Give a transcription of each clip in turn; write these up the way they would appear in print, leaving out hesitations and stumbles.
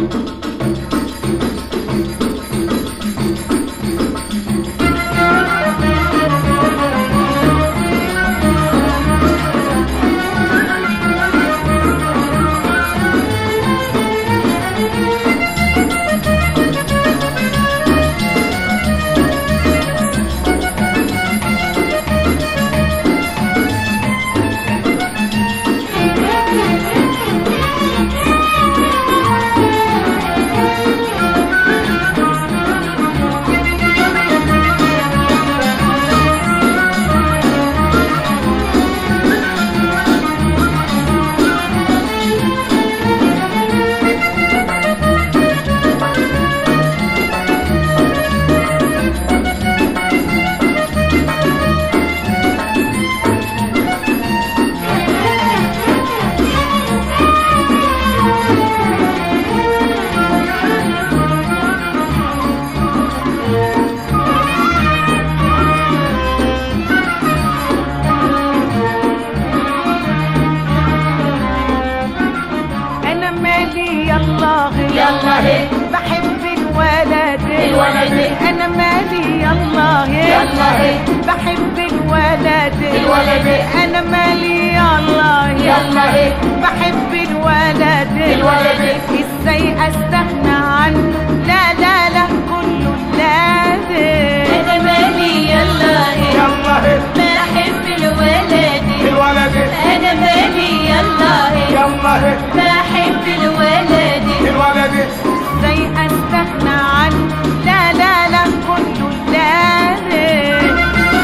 بحب الولد انا مالي يلا بحب الولد انا مالي يلا بحب الولد ازاي استغنى عنه لا لا لا كله لازم انا مالي يلا بحب الولد انا مالي يلا بحب الولد ازاي استغنى عنه لا لا لا كله لازم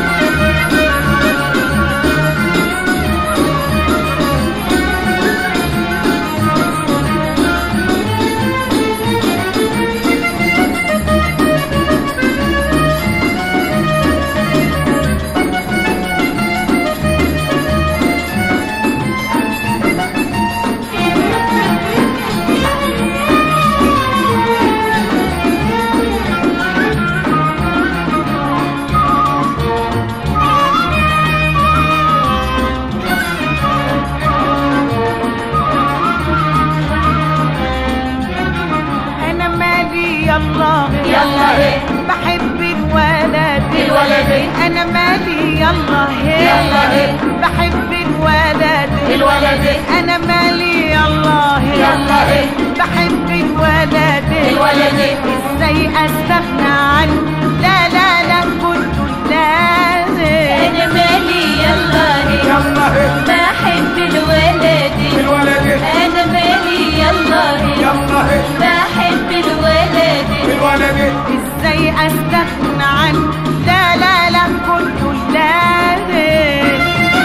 يلا بحب الولد انا مالي يلا بحب الولد انا مالي يلا بحب الولد ازاي استغنى عنه لا لا لا كله لازم انا مالي يلا بحب الولد انا مالي يلا بحب الولد ازاي استغنى عنه لا لا لا كله لازم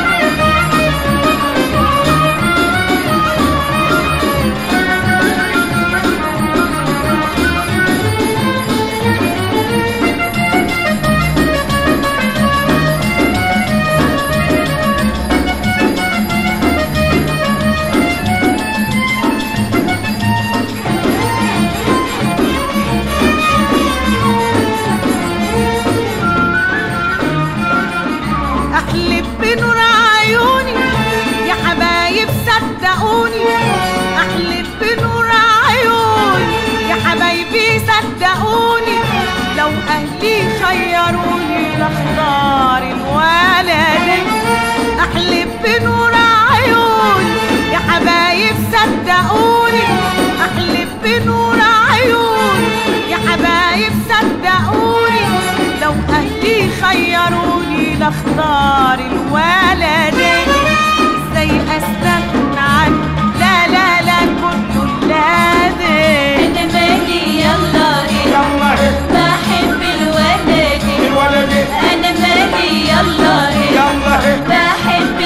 احلف بنور عيوني يا حبايب صدقوني احلف بنور عيوني يا حبايبي صدقوني لو اهلي خيروني لاختار الولد احلف بنور عيوني يا حبايب صدقوني احلف بنور عيوني يا حبايب صدقوني لو اهلي خيروني لاختار الولد ازاي استغنى عنه لا لا لا كله لازم انا مالي يلا بحب الولد انا مالي يلا بحب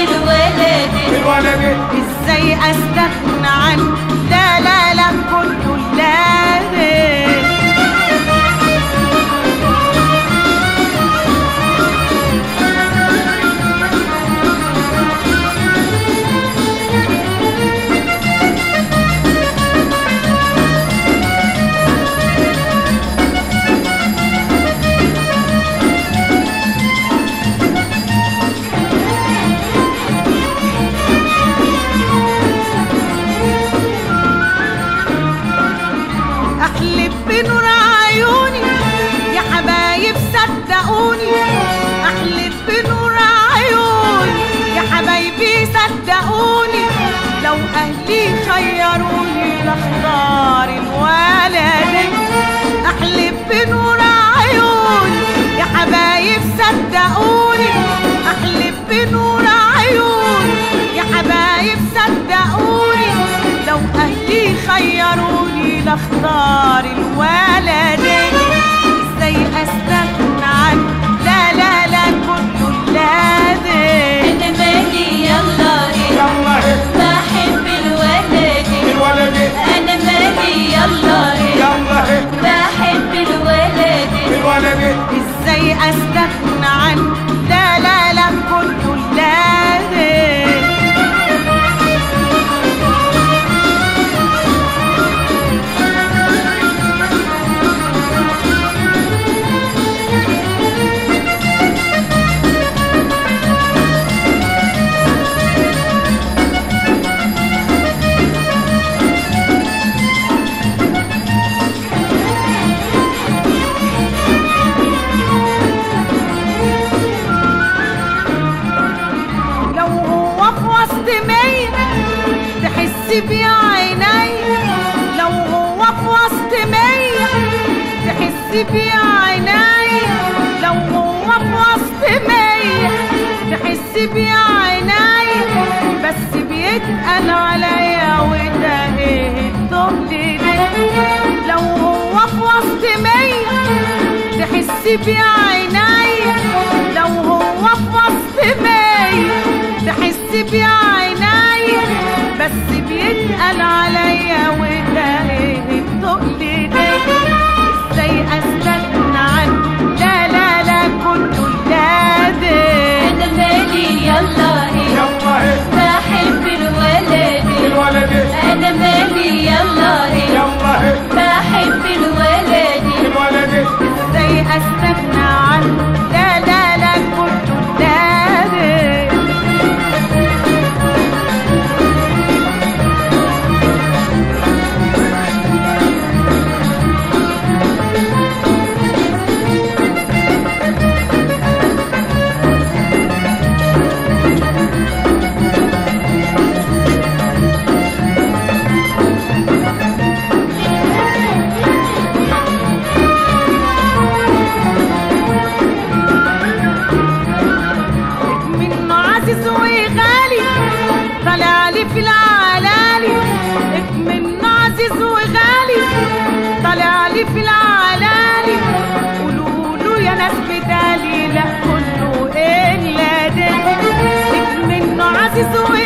الولد ازاي استغنى عنه لا لا لا كله لازم ولا اختار الولدين. ازاي استغنى عنه؟ لا لا لا كله لازم. انا مالي يلا بحب الولدين. انا مالي يلا بحب الولدين. ازاي استغنى عنه؟ لا لا لا كله لازم. تحس بعيني لو هو في وسط مية. تحس بعيني لو هو في وسط مية. تحس بعيني بس بيتقل عليا وده ايه التقل ده. لو هو في وسط مية تحس بعيني لو هو في وسط مية. تحس بعيني بس بيتقل عليا وده ايه التقل ده. ازاي استغنى عنه؟ لا لا لا كله لازم. انا مالي يلا بحب الولدين. انا مالي يلا بحب الولدين. ازاي استغنى عنه؟ لا لا لا كله لازم. طلع لي في العلالي منه عزيز وغالي. طلع لي في العلالي قولوا يا ناس بدالي لا كله الا ده. منه عزيز وغالي